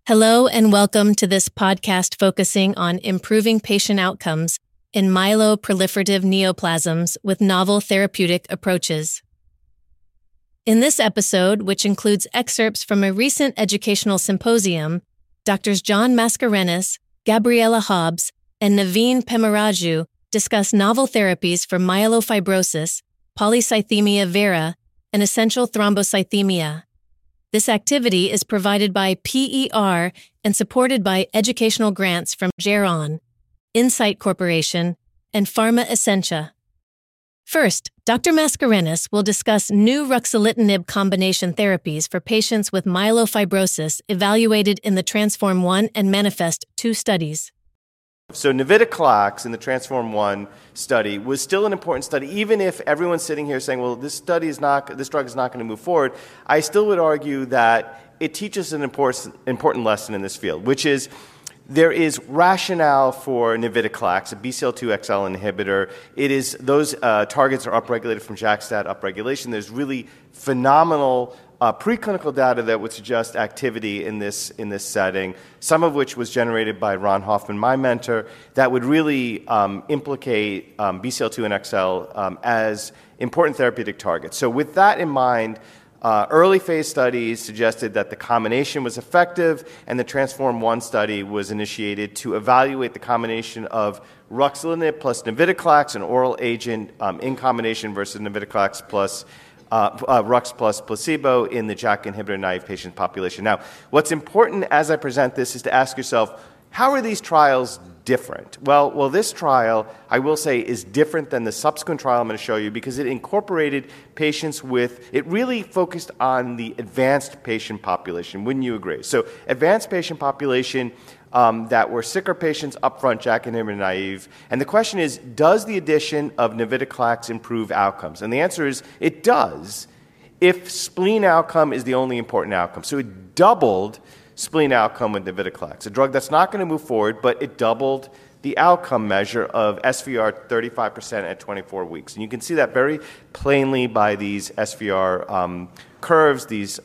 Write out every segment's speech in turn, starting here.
Hello and welcome to this podcast focusing on improving patient outcomes in myeloproliferative neoplasms with novel therapeutic approaches. In this episode, which includes excerpts from a recent educational symposium, Drs. John Mascarenhas, Gabriela Hobbs, and Naveen Pemmaraju discuss novel therapies for myelofibrosis, polycythemia vera, and essential thrombocythemia. This activity is provided by PER and supported by educational grants from Geron, Incyte Corporation, and Pharma Essentia. First, Dr. Mascarenhas will discuss new ruxolitinib combination therapies for patients with myelofibrosis evaluated in the TRANSFORM-1 and MANIFEST-2 studies. So navitoclax in the TRANSFORM-1 study was still an important study, even if everyone's sitting here saying, well, this drug is not going to move forward. I still would argue that it teaches an important lesson in this field, which is there is rationale for navitoclax, a BCL2 XL inhibitor. It is those targets are upregulated from JAK-STAT upregulation. There's really phenomenal preclinical data that would suggest activity in this setting, some of which was generated by Ron Hoffman, my mentor, that would really implicate BCL2 and XL as important therapeutic targets. So with that in mind, early phase studies suggested that the combination was effective, and the TRANSFORM-1 study was initiated to evaluate the combination of ruxolitinib plus navitoclax, an oral agent, in combination versus navitoclax plus Rux plus placebo in the JAK inhibitor-naive patient population. Now, what's important as I present this is to ask yourself, how are these trials different? Well, this trial, I will say, is different than the subsequent trial I'm going to show you because it incorporated patients it really focused on the advanced patient population. Wouldn't you agree? So advanced patient population that were sicker patients upfront, JAK inhibitor naive. And the question is, does the addition of navitoclax improve outcomes? And the answer is, it does, if spleen outcome is the only important outcome. So it doubled spleen outcome with navitoclax, a drug that's not going to move forward, but it doubled the outcome measure of SVR 35% at 24 weeks. And you can see that very plainly by these SVR curves, these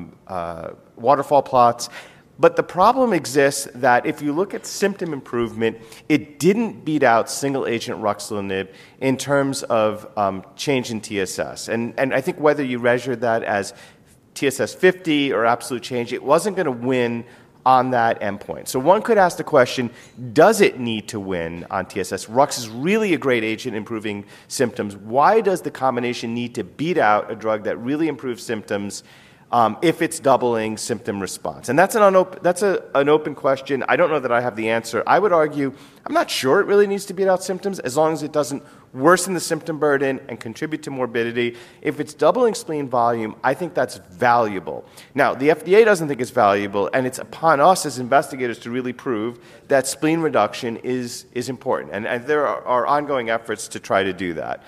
waterfall plots. But the problem exists that if you look at symptom improvement, it didn't beat out single-agent ruxolitinib in terms of change in TSS. And I think whether you measure that as TSS 50 or absolute change, it wasn't going to win on that endpoint. So one could ask the question, does it need to win on TSS? Rux is really a great agent improving symptoms. Why does the combination need to beat out a drug that really improves symptoms if it's doubling symptom response? And that's an open question. I don't know that I have the answer. I would argue, I'm not sure it really needs to beat out symptoms as long as it doesn't worsen the symptom burden and contribute to morbidity. If it's doubling spleen volume, I think that's valuable. Now, the FDA doesn't think it's valuable, and it's upon us as investigators to really prove that spleen reduction is important. And there are ongoing efforts to try to do that.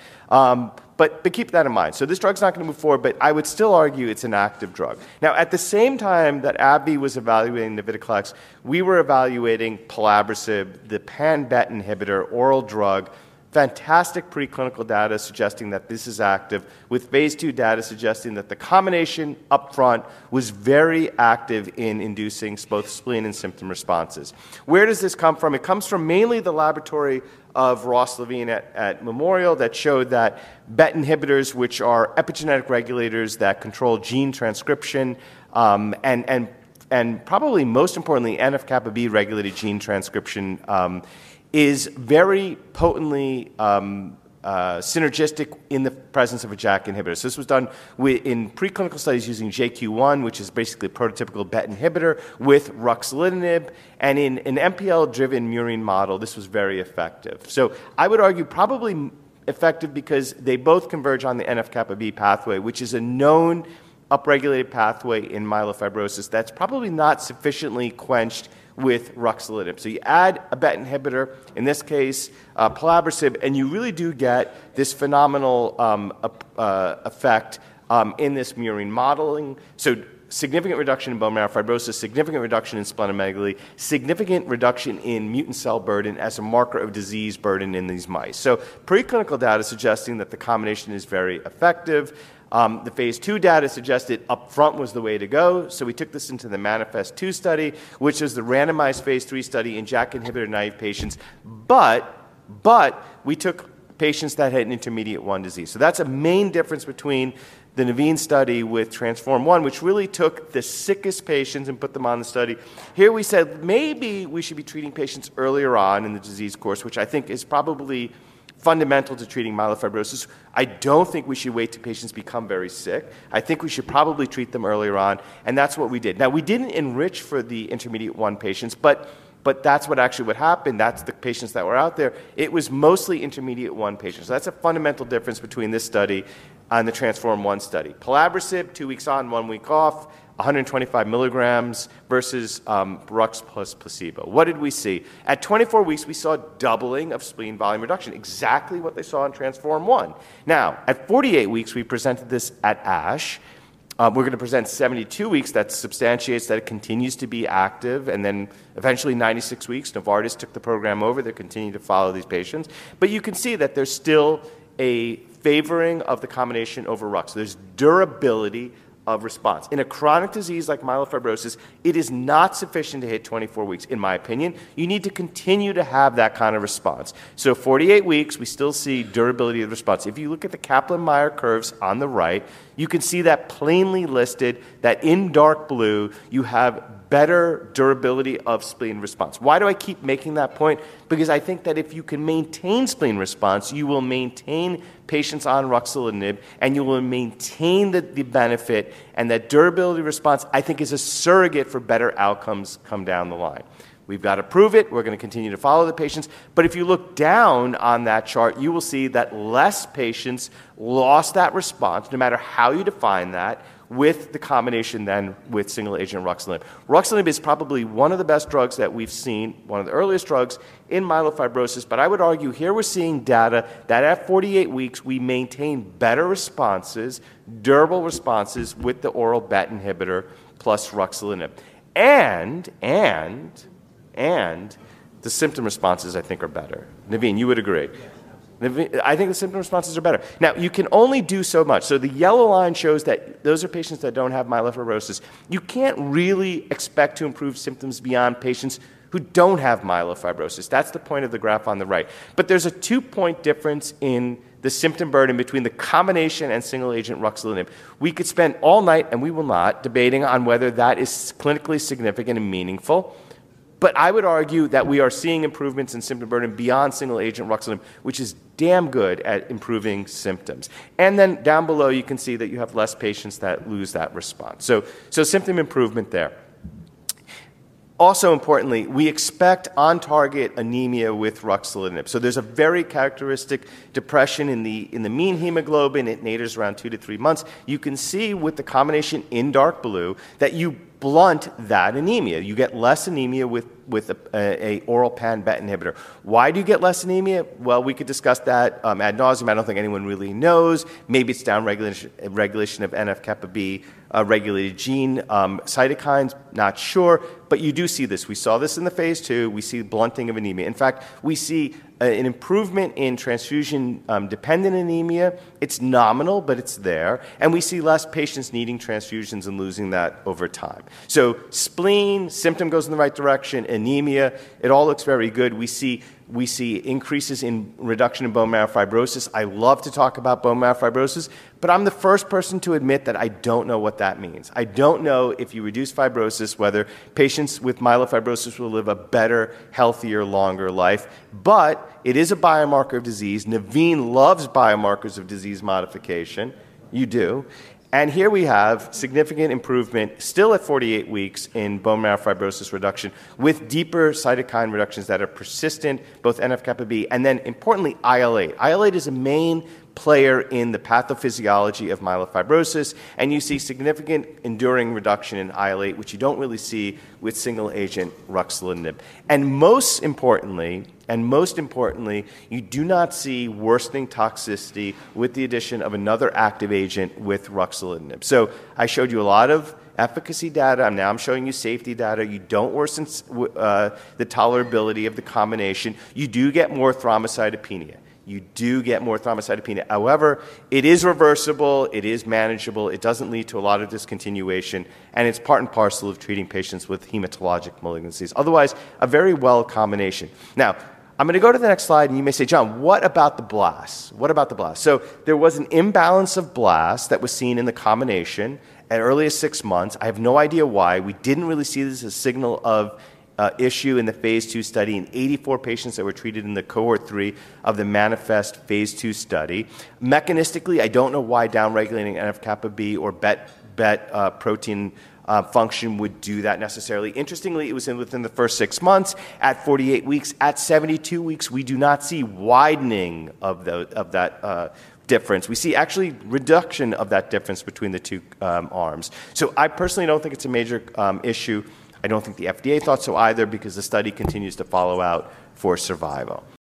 But keep that in mind. So this drug's not going to move forward, but I would still argue it's an active drug. Now, at the same time that AbbVie was evaluating navitoclax, we were evaluating pelabresib, the pan-BET inhibitor, oral drug. Fantastic preclinical data suggesting that this is active, with phase 2 data suggesting that the combination up front was very active in inducing both spleen and symptom responses. Where does this come from? It comes from mainly the laboratory of Ross Levine at Memorial that showed that BET inhibitors, which are epigenetic regulators that control gene transcription, and probably most importantly, NF-kappa B regulated gene transcription, is very potently synergistic in the presence of a JAK inhibitor. So this was done in preclinical studies using JQ1, which is basically a prototypical BET inhibitor, with ruxolitinib, and in an MPL-driven murine model, this was very effective. So I would argue probably effective because they both converge on the NF-kappa B pathway, which is a known upregulated pathway in myelofibrosis that's probably not sufficiently quenched with ruxolitinib. So you add a BET inhibitor, in this case pelabresib, and you really do get this phenomenal effect in this murine modeling. So significant reduction in bone marrow fibrosis, significant reduction in splenomegaly, significant reduction in mutant cell burden as a marker of disease burden in these mice. So preclinical data suggesting that the combination is very effective. The phase 2 data suggested upfront was the way to go, so we took this into the MANIFEST-2 study, which is the randomized phase 3 study in JAK inhibitor-naive patients, but we took patients that had an intermediate 1 disease. So that's a main difference between the Naveen study with Transform-1, which really took the sickest patients and put them on the study. Here we said maybe we should be treating patients earlier on in the disease course, which I think is probably fundamental to treating myelofibrosis. I don't think we should wait till patients become very sick. I think we should probably treat them earlier on, and that's what we did. Now, we didn't enrich for the intermediate 1 patients, but that's what happened. That's the patients that were out there. It was mostly intermediate 1 patients. So that's a fundamental difference between this study and the Transform-1 study. Pelabresib, 2 weeks on, 1 week off, 125 milligrams versus Rux plus placebo. What did we see? At 24 weeks, we saw a doubling of spleen volume reduction, exactly what they saw in Transform-1. Now, at 48 weeks, we presented this at ASH. We're going to present 72 weeks. That substantiates that it continues to be active. And then eventually 96 weeks, Novartis took the program over. They're continuing to follow these patients. But you can see that there's still a favoring of the combination over Rux. There's durability of response. In a chronic disease like myelofibrosis, it is not sufficient to hit 24 weeks, in my opinion. You need to continue to have that kind of response. So 48 weeks, we still see durability of response. If you look at the Kaplan-Meier curves on the right, you can see that plainly listed, that in dark blue, you have better durability of spleen response. Why do I keep making that point? Because I think that if you can maintain spleen response, you will maintain patients on ruxolitinib, and you will maintain the benefit, and that durability response, I think, is a surrogate for better outcomes come down the line. We've got to prove it. We're going to continue to follow the patients. But if you look down on that chart, you will see that less patients lost that response, no matter how you define that, with the combination then with single-agent ruxolitinib. Ruxolitinib is probably one of the best drugs that we've seen, one of the earliest drugs in myelofibrosis, but I would argue here we're seeing data that at 48 weeks we maintain better responses, durable responses with the oral BET inhibitor plus ruxolitinib. And the symptom responses, I think, are better. Naveen, you would agree? I think the symptom responses are better. Now, you can only do so much. So the yellow line shows that those are patients that don't have myelofibrosis. You can't really expect to improve symptoms beyond patients who don't have myelofibrosis. That's the point of the graph on the right. But there's a 2-point difference in the symptom burden between the combination and single-agent ruxolitinib. We could spend all night, and we will not, debating on whether that is clinically significant and meaningful. But I would argue that we are seeing improvements in symptom burden beyond single-agent ruxolitinib, which is damn good at improving symptoms. And then down below, you can see that you have less patients that lose that response. So symptom improvement there. Also importantly, we expect on-target anemia with ruxolitinib. So there's a very characteristic depression in the mean hemoglobin. It natures around 2 to 3 months. You can see with the combination in dark blue that you blunt that anemia. You get less anemia with a oral pan-BET inhibitor. Why do you get less anemia? Well, we could discuss that ad nauseum. I don't think anyone really knows. Maybe it's downregulation of NF-kappa B regulated gene cytokines. Not sure. But you do see this. We saw this in the phase 2. We see blunting of anemia. In fact, we see an improvement in transfusion-dependent anemia. It's nominal, but it's there. And we see less patients needing transfusions and losing that over time. So spleen, symptom goes in the right direction, anemia, it all looks very good. We see increases in reduction in bone marrow fibrosis. I love to talk about bone marrow fibrosis, but I'm the first person to admit that I don't know what that means. I don't know if you reduce fibrosis, whether patients with myelofibrosis will live a better, healthier, longer life. But it is a biomarker of disease. Naveen loves biomarkers of disease modification. You do. And here we have significant improvement, still at 48 weeks, in bone marrow fibrosis reduction with deeper cytokine reductions that are persistent, both NF-kappa B and then, importantly, IL-8. IL-8 is a main player in the pathophysiology of myelofibrosis, and you see significant enduring reduction in IL-8, which you don't really see with single-agent ruxolitinib. And most importantly, you do not see worsening toxicity with the addition of another active agent with ruxolitinib. So I showed you a lot of efficacy data. Now I'm showing you safety data. You don't worsen the tolerability of the combination. You do get more thrombocytopenia. You do get more thrombocytopenia. However, it is reversible, it is manageable, it doesn't lead to a lot of discontinuation, and it's part and parcel of treating patients with hematologic malignancies. Otherwise, a very well combination. Now, I'm going to go to the next slide, and you may say, John, what about the blasts? What about the blasts? So there was an imbalance of blasts that was seen in the combination as early as 6 months. I have no idea why. We didn't really see this as a signal of issue in the phase 2 study in 84 patients that were treated in the cohort 3 of the Manifest phase 2 study. Mechanistically, I don't know why downregulating NF-kappa B or BET protein function would do that necessarily. Interestingly, it was within the first 6 months. At 48 weeks, at 72 weeks, we do not see widening of that difference. We see actually reduction of that difference between the two arms. So I personally don't think it's a major issue. I don't think the FDA thought so either because the study continues to follow out for survival.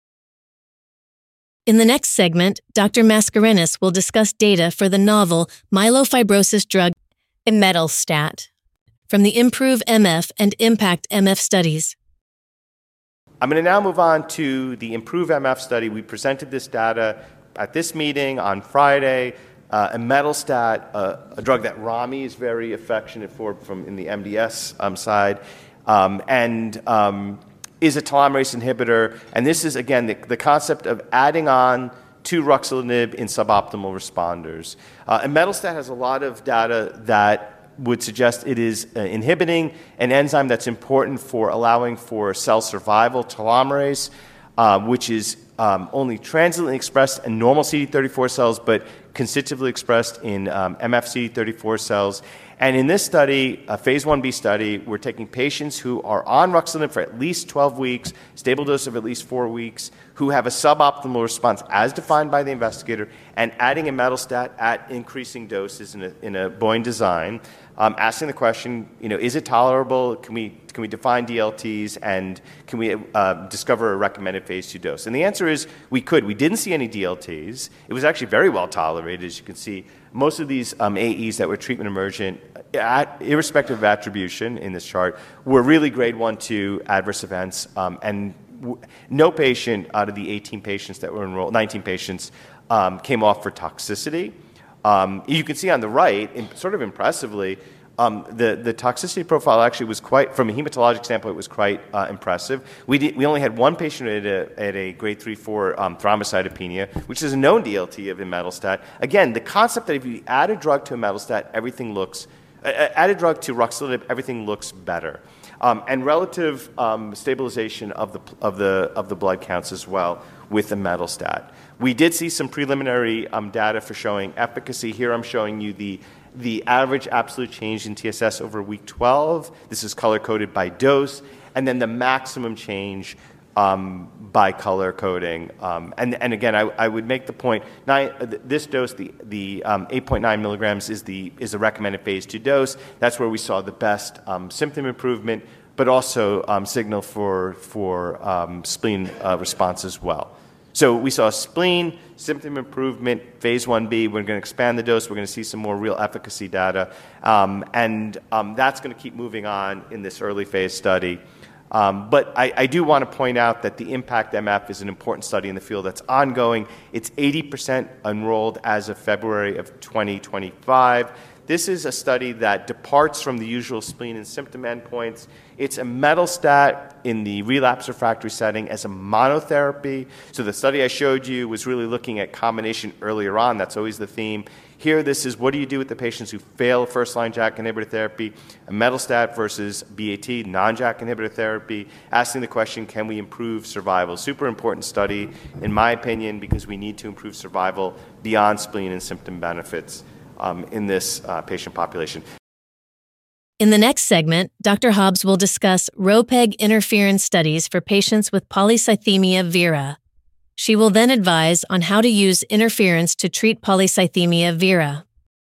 In the next segment, Dr. Mascarenhas will discuss data for the novel myelofibrosis drug imetelstat from the IMPROVE MF and IMPACT MF studies. I'm going to now move on to the IMPROVE MF study. We presented this data at this meeting on Friday. Imetelstat, a drug that Rami is very affectionate for from in the MDS side, and is a telomerase inhibitor. And this is, again, the concept of adding on to ruxolitinib in suboptimal responders. Imetelstat has a lot of data that would suggest it is inhibiting an enzyme that's important for allowing for cell survival, telomerase, which is only transiently expressed in normal CD34 cells, but constitutively expressed in MF CD34 cells. And in this study, a phase 1b study, we're taking patients who are on ruxolitinib for at least 12 weeks, stable dose of at least 4 weeks, who have a suboptimal response as defined by the investigator, and adding imetelstat at increasing doses in a Bayesian design, asking the question, is it tolerable? Can we define DLTs, and can we discover a recommended phase 2 dose? And the answer is we could. We didn't see any DLTs. It was actually very well tolerated, as you can see. Most of these AEs that were treatment emergent, irrespective of attribution in this chart, were really grade 1, 2 adverse events, and no patient out of the 18 patients that were enrolled, 19 patients, came off for toxicity. You can see on the right, sort of impressively, the toxicity profile actually was quite, from a hematologic standpoint, was quite impressive. We only had one patient at a grade 3/4 thrombocytopenia, which is a known DLT of imetelstat. Again, the concept that if you add a drug to imetelstat, add a drug to ruxolitinib, everything looks better. And relative stabilization of the blood counts as well with imetelstat. We did see some preliminary data for showing efficacy. Here I'm showing you the average absolute change in TSS over week 12. This is color-coded by dose. And then the maximum change by color coding. And again, I would make the point, this dose, the 8.9 milligrams, is the recommended phase 2 dose. That's where we saw the best symptom improvement, but also signal for spleen response as well. So we saw spleen, symptom improvement, phase 1b. We're going to expand the dose. We're going to see some more real efficacy data. And that's going to keep moving on in this early phase study. But I do want to point out that the IMPACT MF is an important study in the field that's ongoing. It's 80% enrolled as of February of 2025. This is a study that departs from the usual spleen and symptom endpoints. It's imetelstat in the relapse refractory setting as a monotherapy. So the study I showed you was really looking at combination earlier on. That's always the theme. Here, this is what do you do with the patients who fail first-line JAK inhibitor therapy, imetelstat versus BAT, non-JAK inhibitor therapy, asking the question, can we improve survival? Super important study, in my opinion, because we need to improve survival beyond spleen and symptom benefits in this patient population. In the next segment, Dr. Hobbs will discuss RHO-PEG interferon studies for patients with polycythemia vera. She will then advise on how to use interferons to treat polycythemia vera.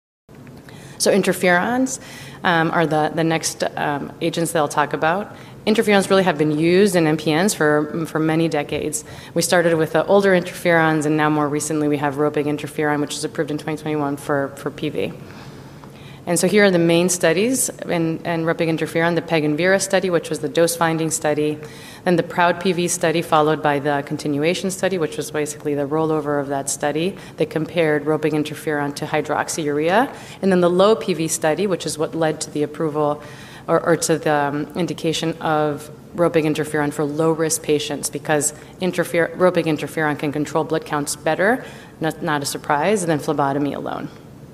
So interferons are the next agents that I'll talk about. Interferons really have been used in MPNs for many decades. We started with the older interferons, and now more recently we have RHO-PEG interferon, which was approved in 2021 for PV. And so here are the main studies in roping interferon, the PEG and VERA study, which was the dose-finding study, then the PROUD-PV study, followed by the continuation study, which was basically the rollover of that study that compared roping interferon to hydroxyurea, and then the low PV study, which is what led to the approval or to the indication of roping interferon for low-risk patients, because roping interferon can control blood counts better, not a surprise, than phlebotomy alone.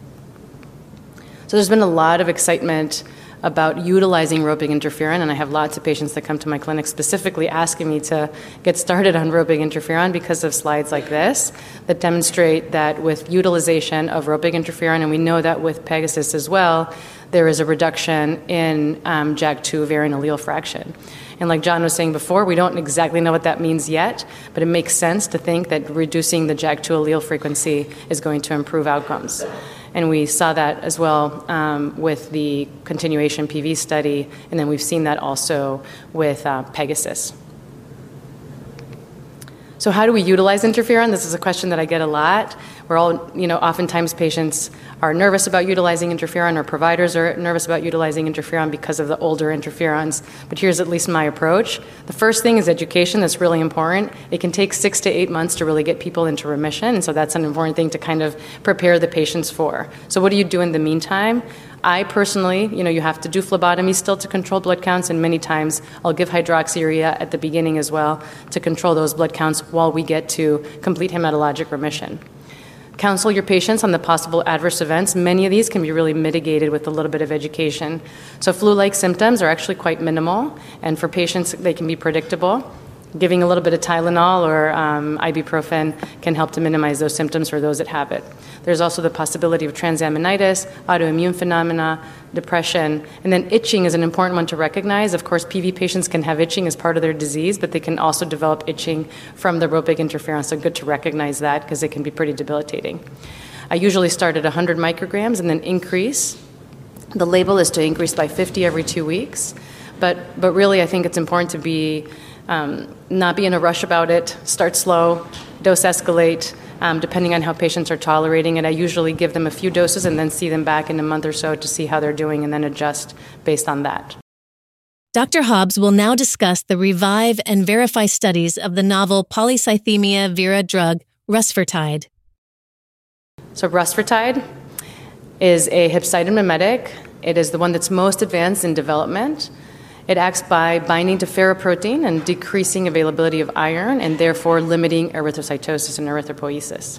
So there's been a lot of excitement about utilizing roping interferon, and I have lots of patients that come to my clinic specifically asking me to get started on roping interferon because of slides like this that demonstrate that with utilization of roping interferon, and we know that with Pegasus as well, there is a reduction in JAK2 variant allele fraction. And like John was saying before, we don't exactly know what that means yet, but it makes sense to think that reducing the JAK2 allele frequency is going to improve outcomes. And we saw that as well with the continuation PV study, and then we've seen that also with Pegasus. So how do we utilize interferon? This is a question that I get a lot. We're all, oftentimes patients are nervous about utilizing interferon, or providers are nervous about utilizing interferon because of the older interferons. But here's at least my approach. The first thing is education. That's really important. It can take 6 to 8 months to really get people into remission, and so that's an important thing to kind of prepare the patients for. So what do you do in the meantime? I personally, you have to do phlebotomy still to control blood counts, and many times I'll give hydroxyurea at the beginning as well to control those blood counts while we get to complete hematologic remission. Counsel your patients on the possible adverse events. Many of these can be really mitigated with a little bit of education. So flu-like symptoms are actually quite minimal, and for patients, they can be predictable. Giving a little bit of Tylenol or ibuprofen can help to minimize those symptoms for those that have it. There's also the possibility of transaminitis, autoimmune phenomena, depression, and then itching is an important one to recognize. Of course, PV patients can have itching as part of their disease, but they can also develop itching from the roping interferon, so good to recognize that because it can be pretty debilitating. I usually start at 100 micrograms and then increase. The label is to increase by 50 every 2 weeks, but really I think it's important to be not be in a rush about it, start slow, dose escalate, depending on how patients are tolerating it. I usually give them a few doses and then see them back in a month or so to see how they're doing and then adjust based on that. Dr. Hobbs will now discuss the REVIVE and VERIFY studies of the novel polycythemia vera drug, rusfertide. So rusfertide is a hepcidin mimetic. It is the one that's most advanced in development. It acts by binding to ferroprotein and decreasing availability of iron, and therefore limiting erythrocytosis and erythropoiesis.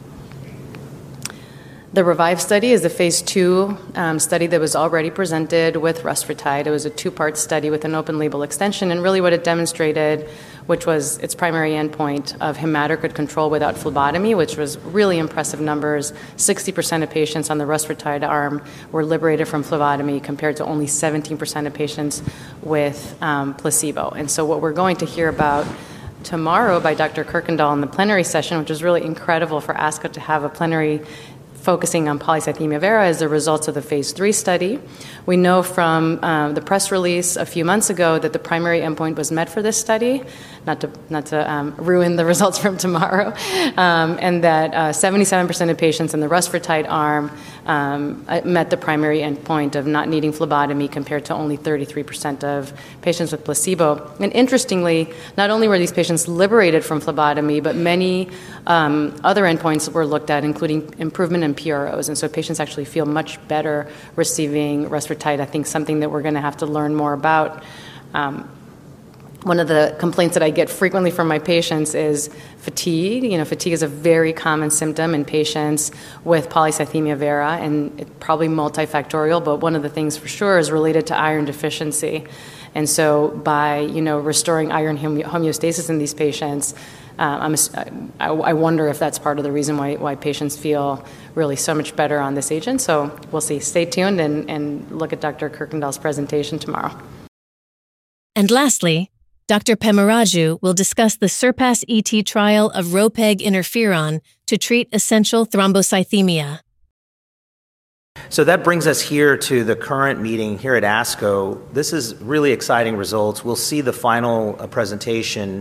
The REVIVE study is the phase 2 study that was already presented with rusfertide. It was a 2-part study with an open label extension, and really what it demonstrated, which was its primary endpoint of hematocrit control without phlebotomy, which was really impressive numbers. 60% of patients on the rusfertide arm were liberated from phlebotomy compared to only 17% of patients with placebo. And so what we're going to hear about tomorrow by Dr. Kirkendall in the plenary session, which is really incredible for ASCO to have a plenary focusing on polycythemia vera, is the results of the phase 3 study. We know from the press release a few months ago that the primary endpoint was met for this study, not to ruin the results from tomorrow, and that 77% of patients in the rusfertide arm met the primary endpoint of not needing phlebotomy compared to only 33% of patients with placebo. And interestingly, not only were these patients liberated from phlebotomy, but many other endpoints were looked at, including improvement in PROs. And so patients actually feel much better receiving rusfertide. I think something that we're going to have to learn more about. One of the complaints that I get frequently from my patients is fatigue. Fatigue is a very common symptom in patients with polycythemia vera, and it's probably multifactorial, but one of the things for sure is related to iron deficiency. And so by, restoring iron homeostasis in these patients, I wonder if that's part of the reason why patients feel really so much better on this agent. So we'll see. Stay tuned and look at Dr. Kirkendall's presentation tomorrow. And lastly, Dr. Pemaraju will discuss the SURPASS-ET trial of ropeg interferon to treat essential thrombocythemia. So that brings us here to the current meeting here at ASCO. This is really exciting results. We'll see the final presentation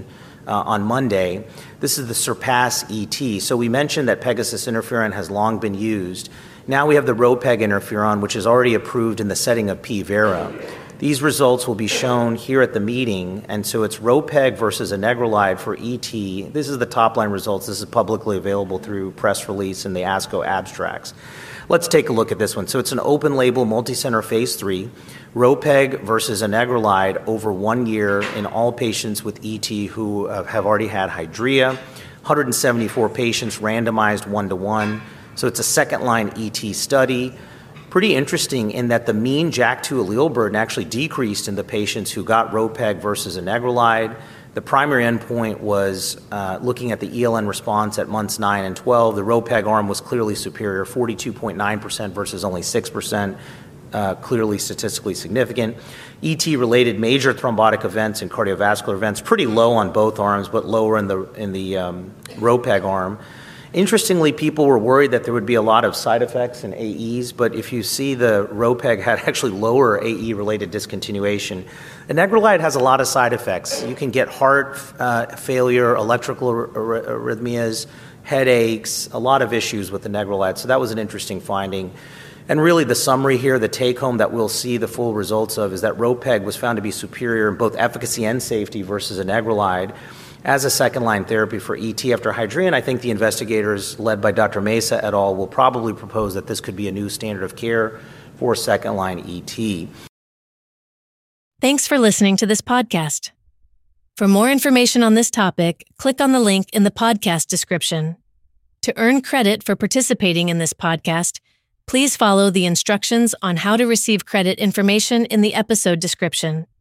on Monday. This is the SURPASS-ET. So we mentioned that Pegasus interferon has long been used. Now we have the Ropeg interferon, which is already approved in the setting of P-Vera. These results will be shown here at the meeting, and so it's Ropeg versus anagrelide for ET. This is the top-line results. This is publicly available through press release in the ASCO abstracts. Let's take a look at this one. So it's an open-label, multi-center phase 3, Ropeg versus anagrelide over 1 year in all patients with ET who have already had Hydrea. 174 patients randomized 1-to-1. So it's a second-line ET study. Pretty interesting in that the mean JAK2 allele burden actually decreased in the patients who got Ropeg versus anagrelide. The primary endpoint was looking at the ELN response at months 9 and 12. The Ropeg arm was clearly superior, 42.9% versus only 6%, clearly statistically significant. ET-related major thrombotic events and cardiovascular events, pretty low on both arms, but lower in the Ropeg arm. Interestingly, people were worried that there would be a lot of side effects and AEs, but if you see the Ropeg had actually lower AE-related discontinuation. Anagrelide has a lot of side effects. You can get heart failure, electrical arrhythmias, headaches, a lot of issues with anagrelide. So that was an interesting finding. And really the summary here, the take-home that we'll see the full results of is that Ropeg was found to be superior in both efficacy and safety versus anagrelide as a second-line therapy for ET after Hydrea. And I think the investigators, led by Dr. Mesa et al., will probably propose that this could be a new standard of care for second-line ET. Thanks for listening to this podcast. For more information on this topic, click on the link in the podcast description. To earn credit for participating in this podcast, please follow the instructions on how to receive credit information in the episode description.